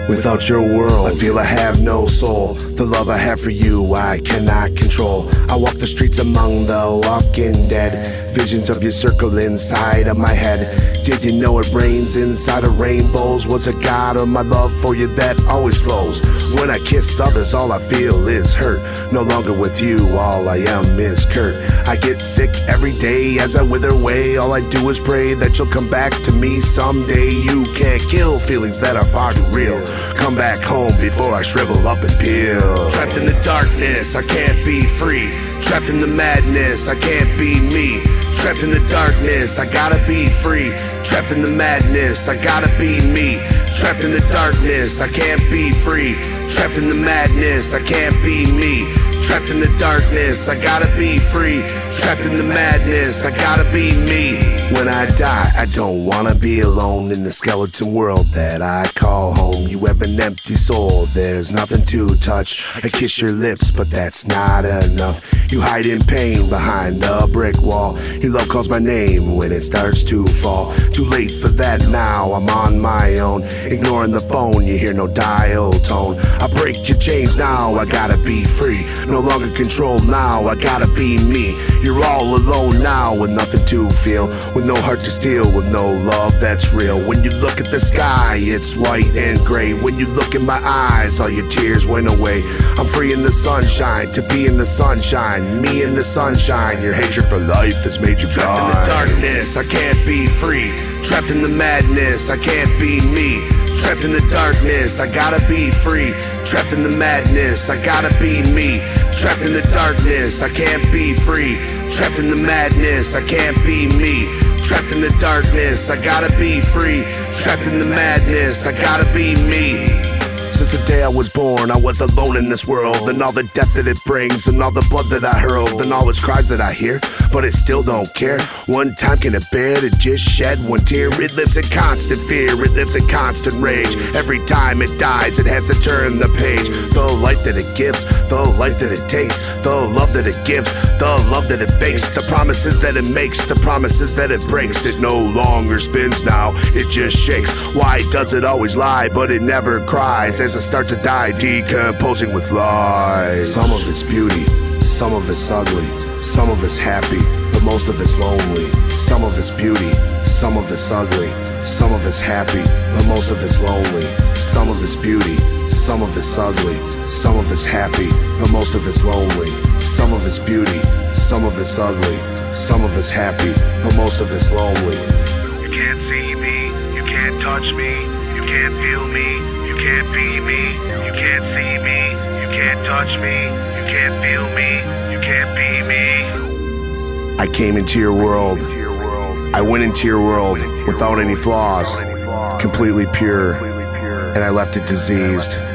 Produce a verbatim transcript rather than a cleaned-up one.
Without your world, I feel I have no soul. The love I have for you, I cannot control. I walk the streets among the walking dead. Visions of you circle inside of my head. Did you know it rains inside of rainbows? Was a god of my love for you that always flows. When I kiss others, all I feel is hurt. No longer with you, all I am is Kurt. I get sick every day as I wither away. All I do is pray that you'll come back to me someday. You can't kill feelings that are far too real. Come back home before I shrivel up and peel. Trapped in the darkness, I can't be free. Trapped in the madness, I can't be me. Trapped in the darkness, I gotta be free. Trapped in the madness, I gotta be me. Trapped in the darkness, I can't be free. Trapped in the madness, I can't be me. Trapped in the darkness, I gotta be free. Trapped in the madness, I gotta be me. When I die, I don't wanna be alone in the skeleton world that I call home. You have an empty soul, there's nothing to touch. I kiss your lips, but that's not enough. You hide in pain behind a brick wall. Your love calls my name when it starts to fall. Too late for that now, I'm on my own. Ignoring the phone, you hear no dial tone. I break your chains now, I gotta be free. No longer controlled now, I gotta be me. You're all alone now with nothing to feel. With no heart to steal, with no love that's real. When you look at the sky, it's white and gray. When you look in my eyes, all your tears went away. I'm free in the sunshine, to be in the sunshine. Me in the sunshine, your hatred for life has made you blind. Trapped in the darkness, I can't be free. Trapped in the madness, I can't be me. Trapped in the darkness, I gotta be free. Trapped in the madness, I gotta be me. Trapped in the darkness, I can't be free. Trapped in the madness, I can't be me. Trapped in the darkness, I gotta be free. Trapped in the madness, I gotta be me. Since the day I was born, I was alone in this world. And all the death that it brings, and all the blood that I hurled, and all its cries that I hear, but it still don't care. One time can it bear to just shed one tear? It lives in constant fear, it lives in constant rage. Every time it dies, it has to turn the page. The life that it gives, the life that it takes, the love that it gives, the love that it fakes, the promises that it makes, the promises that it breaks. It no longer spins now, it just shakes. Why does it always lie, but it never cries? As I start to die, decomposing with lies. Some of it's beauty, some of it's ugly, some of it's happy, but most of it's lonely. Some of it's beauty, some of it's ugly, some of it's happy, but most of it's lonely. Some of it's beauty, some of it's ugly, some of it's happy, but most of it's lonely. Some of it's beauty, some of it's ugly, some of it's happy, but most of it's lonely. You can't see me, you can't touch me, you can't feel me. You can't be me, you can't see me, you can't touch me, you can't feel me, you can't be me. I came into your world, I went into your world without any flaws, completely pure, and I left it diseased.